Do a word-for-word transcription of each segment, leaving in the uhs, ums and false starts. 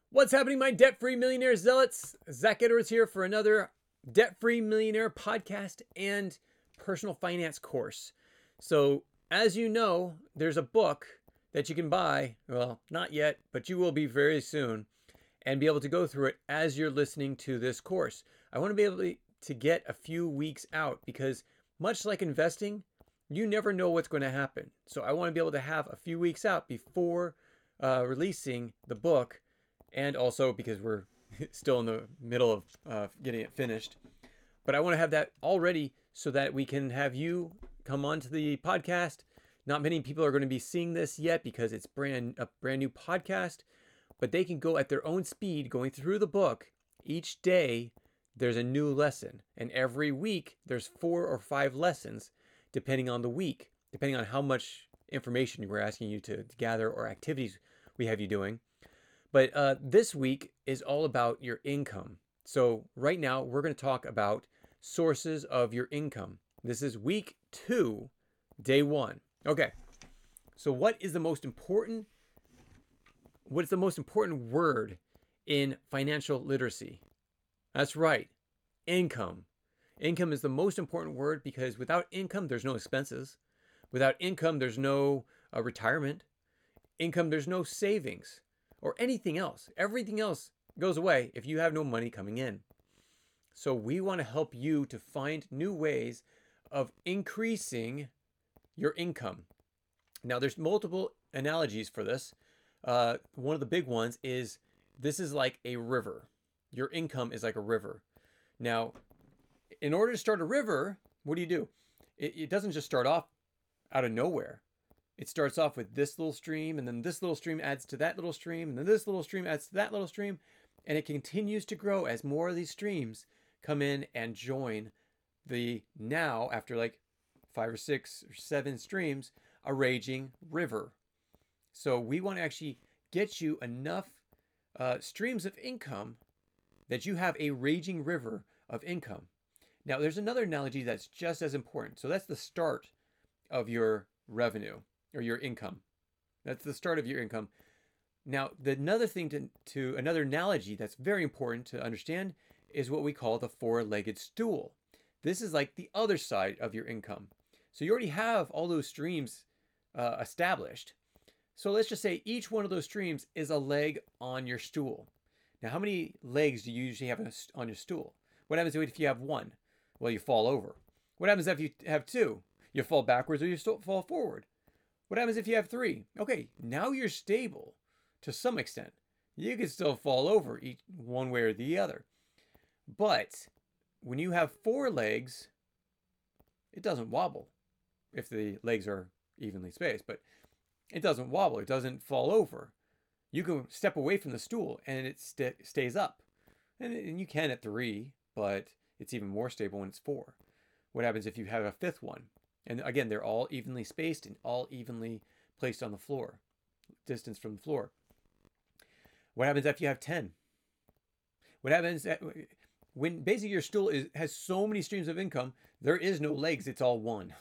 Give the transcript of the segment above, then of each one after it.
What's happening, my debt-free millionaire zealots? Zach Edwards here for another debt-free millionaire podcast and personal finance course. So, as you know, there's a book that you can buy. Well, not yet, but you will be very soon, and be able to go through it as you're listening to this course. I want to be able to get a few weeks out because, much like investing, you never know what's going to happen. So I want to be able to have a few weeks out before uh, releasing the book. And also because we're still in the middle of uh, getting it finished. But I want to have that all ready so that we can have you come onto the podcast. Not many people are going to be seeing this yet because it's brand a brand new podcast. But they can go at their own speed going through the book. Each day there's a new lesson. And every week there's four or five lessons depending on the week. Depending on how much information we're asking you to gather or activities we have you doing. But uh, this week is all about your income. So right now we're going to talk about sources of your income. This is week two, day one. Okay. So what is the most important? What is the most important word in financial literacy? That's right, income. Income is the most important word because without income, there's no expenses. Without income, there's no uh, retirement. Income, there's no savings. Or anything else. Everything else goes away if you have no money coming in. So we want to help you to find new ways of increasing your income. Now, there's multiple analogies for this. Uh, one of the big ones is this is like a river. Your income is like a river. Now, in order to start a river, what do you do? It, it doesn't just start off out of nowhere. It starts off with this little stream, and then this little stream adds to that little stream, and then this little stream adds to that little stream, and it continues to grow as more of these streams come in and join the now, after like five or six or seven streams, a raging river. So we want to actually get you enough uh, streams of income that you have a raging river of income. Now, there's another analogy that's just as important. So that's the start of your revenue. Or your income. That's the start of your income. Now, the another thing to, to another analogy that's very important to understand is what we call the four-legged stool. This is like the other side of your income. So you already have all those streams uh, established. So let's just say each one of those streams is a leg on your stool. Now, how many legs do you usually have on your stool? What happens if you have one? Well, you fall over. What happens if you have two? You fall backwards or you fall forward. What happens if you have three? Okay, now you're stable to some extent. You can still fall over each one way or the other. But when you have four legs, it doesn't wobble if the legs are evenly spaced, but it doesn't wobble. It doesn't fall over. You can step away from the stool and it st- stays up. And, and you can at three, but it's even more stable when it's four. What happens if you have a fifth one? And again, they're all evenly spaced and all evenly placed on the floor, distance from the floor. What happens if you have ten? What happens when basically your stool is, has so many streams of income, there is no legs, it's all one.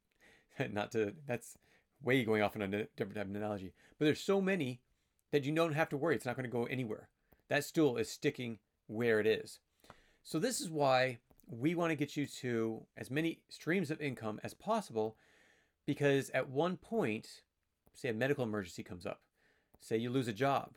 Not to, that's way going off on a different type of analogy. But there's so many that you don't have to worry. It's not going to go anywhere. That stool is sticking where it is. So this is why we want to get you to as many streams of income as possible, because at one point, say a medical emergency comes up, say you lose a job,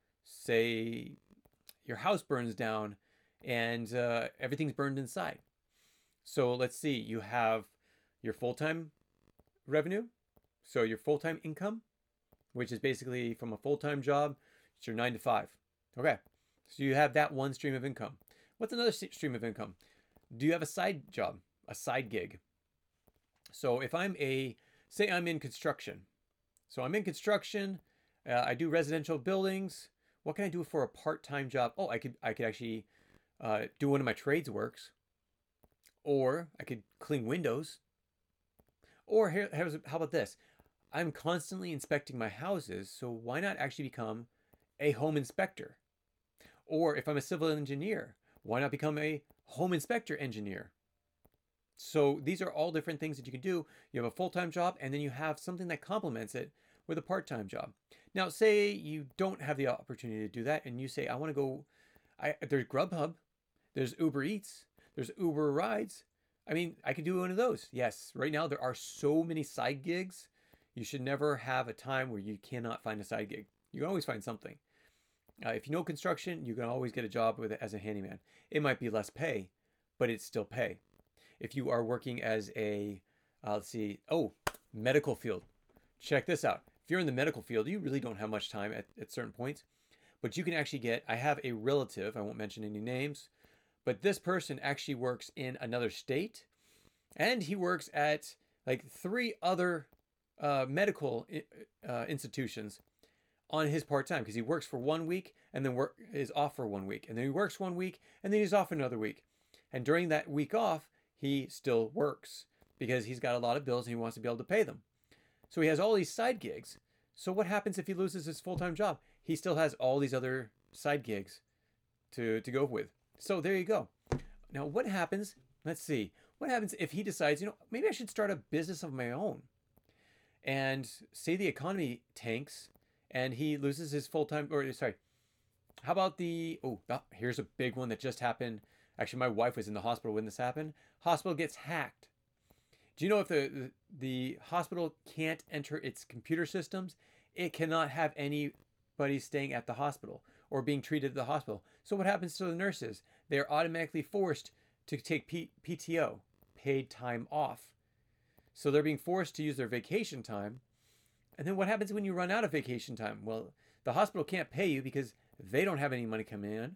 say your house burns down and uh, everything's burned inside. So let's see, you have your full-time revenue, so your full-time income, which is basically from a full-time job, it's your nine to five. Okay, so you have that one stream of income. What's another stream of income? Do you have a side job, a side gig? So if I'm a, say I'm in construction. So I'm in construction, uh, I do residential buildings. What can I do for a part-time job? Oh, I could I could actually uh, do one of my trades works. Or I could clean windows. Or here, how about this? I'm constantly inspecting my houses, so why not actually become a home inspector? Or if I'm a civil engineer, why not become a home inspector engineer? So these are all different things that you can do. You have a full-time job and then you have something that complements it with a part-time job. Now, say you don't have the opportunity to do that and you say, I want to go, I, there's Grubhub, there's Uber Eats, there's Uber Rides. I mean, I could do one of those. Yes, right now there are so many side gigs. You should never have a time where you cannot find a side gig. You can always find something. Uh, if you know construction, you can always get a job with it as a handyman. It might be less pay, but it's still pay. If you are working as a, uh, let's see, oh, medical field. Check this out. If you're in the medical field, you really don't have much time at, at certain points, but you can actually get, I have a relative, I won't mention any names, but this person actually works in another state, and he works at like three other uh, medical uh, institutions on his part-time, because he works for one week and then work is off for one week, and then he works one week and then he's off another week. And during that week off, he still works because he's got a lot of bills and he wants to be able to pay them. So he has all these side gigs. So what happens if he loses his full-time job? He still has all these other side gigs to, to go with. So there you go. Now what happens, let's see, what happens if he decides, you know, maybe I should start a business of my own? And say the economy tanks and he loses his full-time, or sorry, how about the, oh, oh, here's a big one that just happened. Actually, my wife was in the hospital when this happened. Hospital gets hacked. Do you know if the, the, the hospital can't enter its computer systems, it cannot have anybody staying at the hospital or being treated at the hospital. So what happens to the nurses? They're automatically forced to take P- PTO, paid time off. So they're being forced to use their vacation time. And then what happens when you run out of vacation time? Well, the hospital can't pay you because they don't have any money coming in.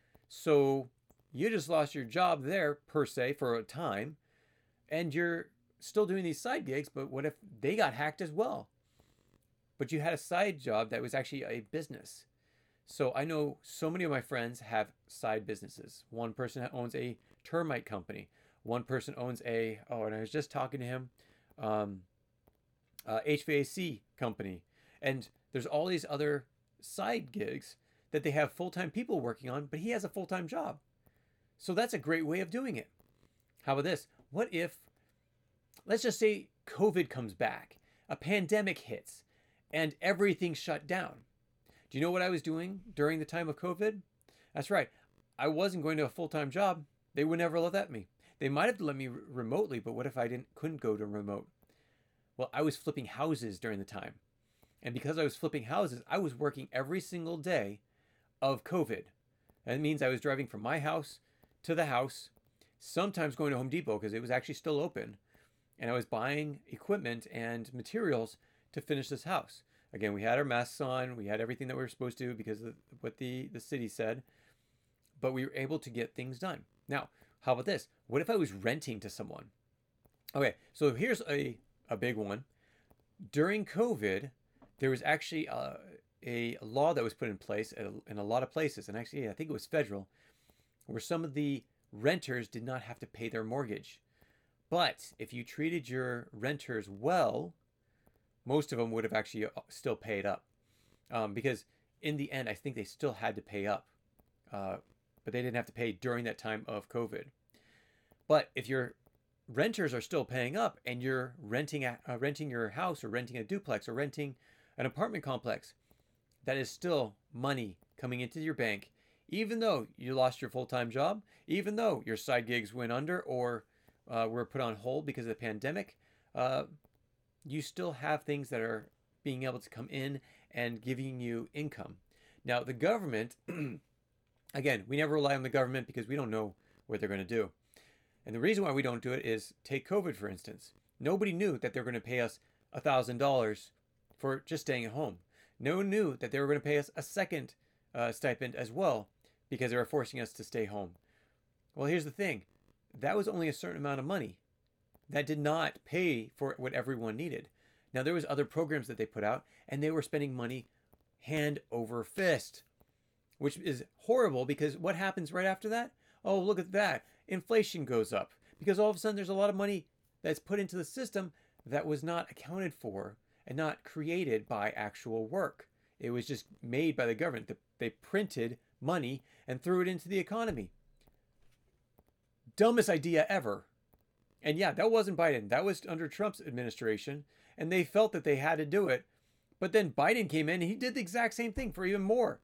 So you just lost your job there, per se, for a time. And you're still doing these side gigs, but what if they got hacked as well? But you had a side job that was actually a business. So I know so many of my friends have side businesses. One person owns a termite company. One person owns a, oh, and I was just talking to him, um, uh, H V A C company. And there's all these other side gigs that they have full-time people working on, but he has a full-time job. So that's a great way of doing it. How about this? What if, let's just say COVID comes back, a pandemic hits, and everything's shut down. Do you know what I was doing during the time of COVID? That's right. I wasn't going to a full-time job. They would never let me. They might have let me remotely, but what if I didn't couldn't go to remote? Well, I was flipping houses during the time. And because I was flipping houses, I was working every single day of COVID. That means I was driving from my house to the house, sometimes going to Home Depot because it was actually still open. And I was buying equipment and materials to finish this house. Again, we had our masks on. We had everything that we were supposed to because of what the, the city said. But we were able to get things done. Now, how about this? What if I was renting to someone? Okay, so here's a, a big one. During COVID, there was actually a, a law that was put in place in a lot of places. And actually, I think it was federal, where some of the renters did not have to pay their mortgage. But if you treated your renters well, most of them would have actually still paid up. Um, because in the end, I think they still had to pay up. Uh, but they didn't have to pay during that time of COVID. But if your renters are still paying up and you're renting a, uh, renting your house or renting a duplex or renting an apartment complex, that is still money coming into your bank, even though you lost your full-time job, even though your side gigs went under or uh, were put on hold because of the pandemic, uh, you still have things that are being able to come in and giving you income. Now, the government, again, we never rely on the government because we don't know what they're going to do. And the reason why we don't do it is, take COVID, for instance. Nobody knew that they were going to pay us one thousand dollars for just staying at home. No one knew that they were going to pay us a second uh, stipend as well because they were forcing us to stay home. Well, here's the thing. That was only a certain amount of money. That did not pay for what everyone needed. Now, there was other programs that they put out, and they were spending money hand over fist, which is horrible because what happens right after that? Oh, look at that. Inflation goes up because all of a sudden there's a lot of money that's put into the system that was not accounted for and not created by actual work. It was just made by the government. They printed money and threw it into the economy. Dumbest idea ever. And yeah, that wasn't Biden. That was under Trump's administration. And they felt that they had to do it. But then Biden came in and he did the exact same thing for even more.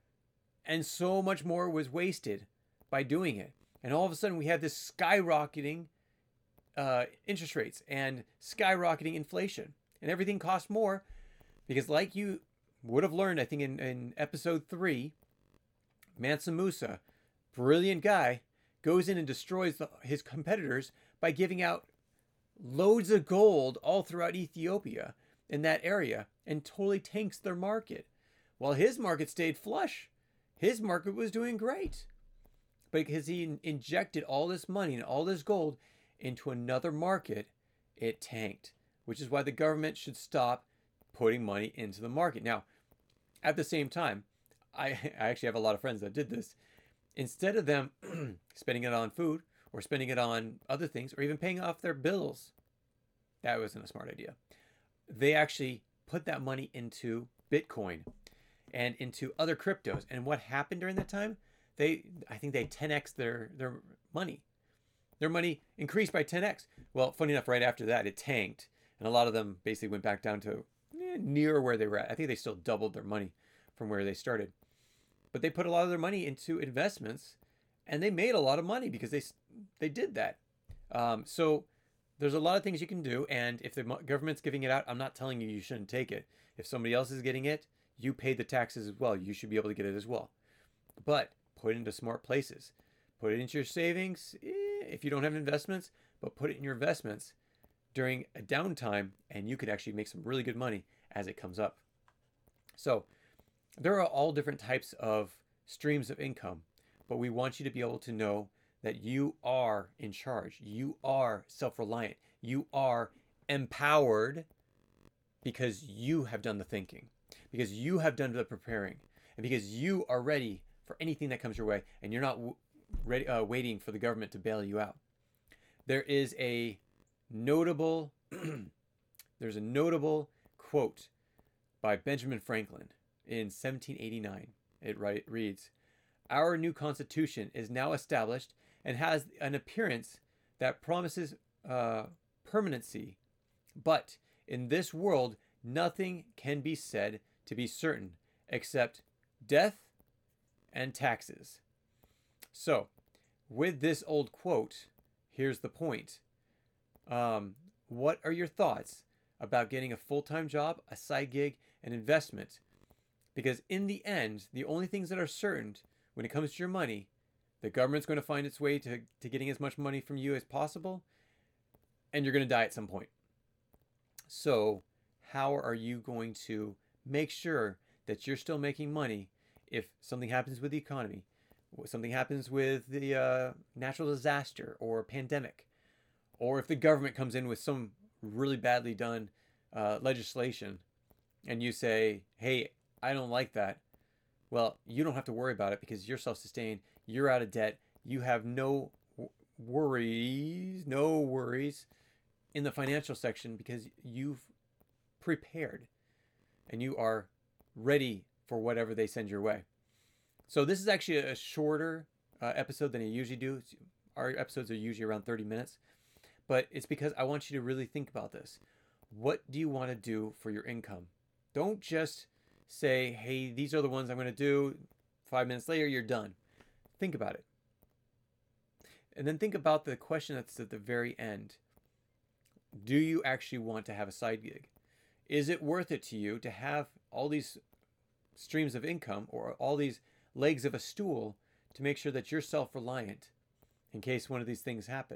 And so much more was wasted by doing it. And all of a sudden we have this skyrocketing uh, interest rates and skyrocketing inflation. And everything costs more because, like you would have learned, I think in, in episode three, Mansa Musa, brilliant guy, goes in and destroys the, his competitors by giving out loads of gold all throughout Ethiopia in that area and totally tanks their market. While his market stayed flush. His market was doing great. But because he injected all this money and all this gold into another market, it tanked. Which is why the government should stop putting money into the market. Now, at the same time, I, I actually have a lot of friends that did this. Instead of them spending it on food or spending it on other things or even paying off their bills, that wasn't a smart idea. They actually put that money into Bitcoin and into other cryptos. And what happened during that time? They, I think they ten x their, their money. Their money increased by ten x. Well, funny enough, right after that, it tanked. And a lot of them basically went back down to eh, near where they were at. I think they still doubled their money from where they started. But they put a lot of their money into investments, and they made a lot of money because they they did that. Um, so there's a lot of things you can do, and if the government's giving it out, I'm not telling you you shouldn't take it. If somebody else is getting it, you pay the taxes as well. You should be able to get it as well. But put it into smart places. Put it into your savings eh, if you don't have investments, but put it in your investments during a downtime, and you could actually make some really good money as it comes up. So there are all different types of streams of income, but we want you to be able to know that you are in charge. You are self-reliant. You are empowered because you have done the thinking, because you have done the preparing, and because you are ready for anything that comes your way, and you're not ready, uh, waiting for the government to bail you out. There is a notable, there's a notable quote by Benjamin Franklin in seventeen eighty-nine. It right, reads, "Our new Constitution is now established and has an appearance that promises uh, permanency. But in this world, nothing can be said to be certain except death and taxes." So, with this old quote, here's the point. Um, what are your thoughts about getting a full-time job, a side gig, an investment? Because in the end, the only things that are certain when it comes to your money, the government's going to find its way to, to getting as much money from you as possible, and you're going to die at some point. So how are you going to make sure that you're still making money if something happens with the economy, something happens with the uh, natural disaster or pandemic, or if the government comes in with some really badly done uh, legislation and you say, hey, I don't like that. Well, you don't have to worry about it because you're self-sustained, you're out of debt, you have no worries, no worries in the financial section because you've prepared and you are ready for whatever they send your way. So this is actually a shorter uh, episode than I usually do. Our episodes are usually around thirty minutes, but it's because I want you to really think about this. What do you want to do for your income? Don't just say, hey, these are the ones I'm going to do. Five minutes later, you're done. Think about it. And then think about the question that's at the very end. Do you actually want to have a side gig? Is it worth it to you to have all these streams of income or all these legs of a stool to make sure that you're self-reliant in case one of these things happen?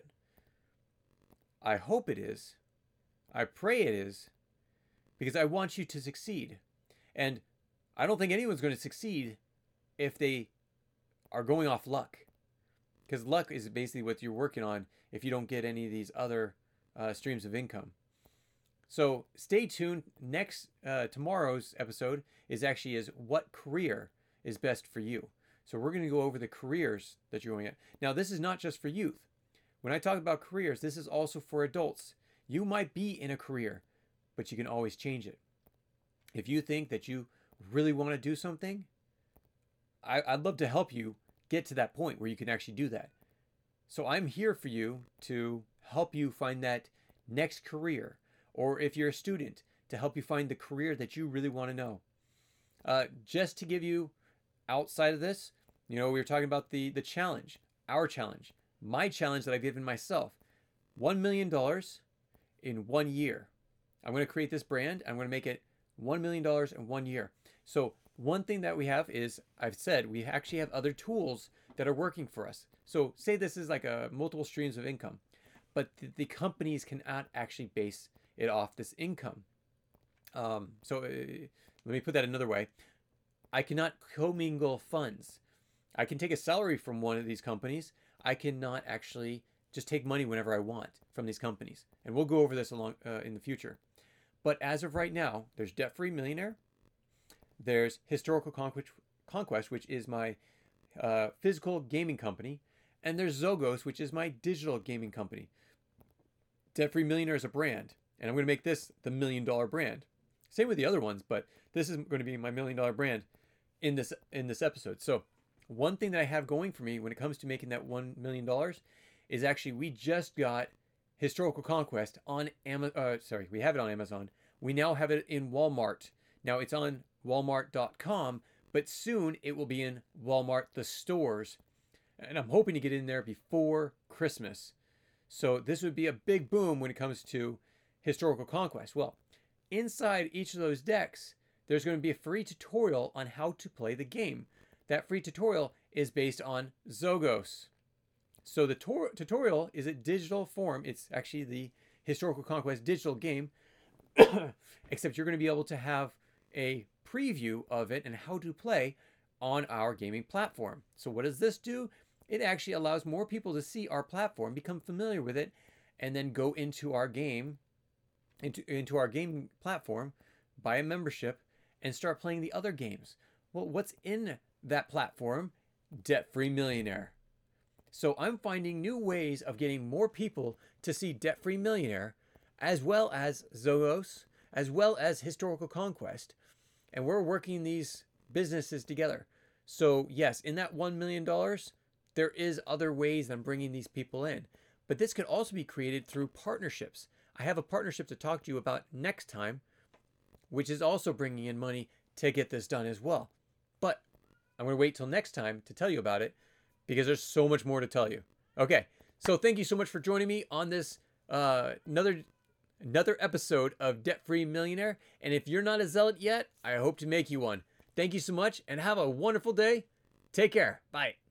I hope it is. I pray it is, because I want you to succeed. And I don't think anyone's going to succeed if they are going off luck, because luck is basically what you're working on if you don't get any of these other uh, streams of income. So stay tuned. Next, uh, tomorrow's episode is actually is what career is best for you. So we're going to go over the careers that you're going at. Now, this is not just for youth. When I talk about careers, this is also for adults. You might be in a career, but you can always change it. If you think that you really want to do something, I, I'd love to help you get to that point where you can actually do that. So I'm here for you to help you find that next career. Or if you're a student, to to help you find the career that you really want to know. Uh, just to give you outside of this, you know, we were talking about the the challenge, our challenge, my challenge that I've given myself, one million dollars in one year. I'm going to create this brand. I'm going to make it one million dollars in one year. So one thing that we have is, I've said, we actually have other tools that are working for us. So say this is like a multiple streams of income, but the, the companies cannot actually base it off this income. Um, so uh, let me put that another way. I cannot commingle funds. I can take a salary from one of these companies. I cannot actually just take money whenever I want from these companies. And we'll go over this along uh, in the future. But as of right now, there's Debt Free Millionaire. There's Historical Conquest, Conquest, which is my uh, physical gaming company. And there's Zogos, which is my digital gaming company. Debt Free Millionaire is a brand. And I'm going to make this the million dollar brand. Same with the other ones, but this is going to be my million dollar brand in this in this episode. So one thing that I have going for me when it comes to making that one million dollars is actually we just got Historical Conquest on Amazon. Uh, sorry, we have it on Amazon. We now have it in Walmart. Now it's on walmart dot com, but soon it will be in Walmart, the stores. And I'm hoping to get in there before Christmas. So this would be a big boom when it comes to Historical Conquest. Well, inside each of those decks, there's going to be a free tutorial on how to play the game. That free tutorial is based on Zogos. So the tor- tutorial is a digital form. It's actually the Historical Conquest digital game, except you're going to be able to have a preview of it and how to play on our gaming platform. So what does this do? It actually allows more people to see our platform, become familiar with it, and then go into our game, into, into our gaming platform, buy a membership, and start playing the other games. Well, what's in that platform? Debt Free Millionaire. So I'm finding new ways of getting more people to see Debt Free Millionaire, as well as Zogos, as well as Historical Conquest. And we're working these businesses together. So yes, in that one million dollars, there is other ways I'm bringing these people in. But this could also be created through partnerships. I have a partnership to talk to you about next time, which is also bringing in money to get this done as well. But I'm going to wait till next time to tell you about it because there's so much more to tell you. Okay, so thank you so much for joining me on this uh, another another episode of Debt Free Millionaire. And if you're not a zealot yet, I hope to make you one. Thank you so much and have a wonderful day. Take care. Bye.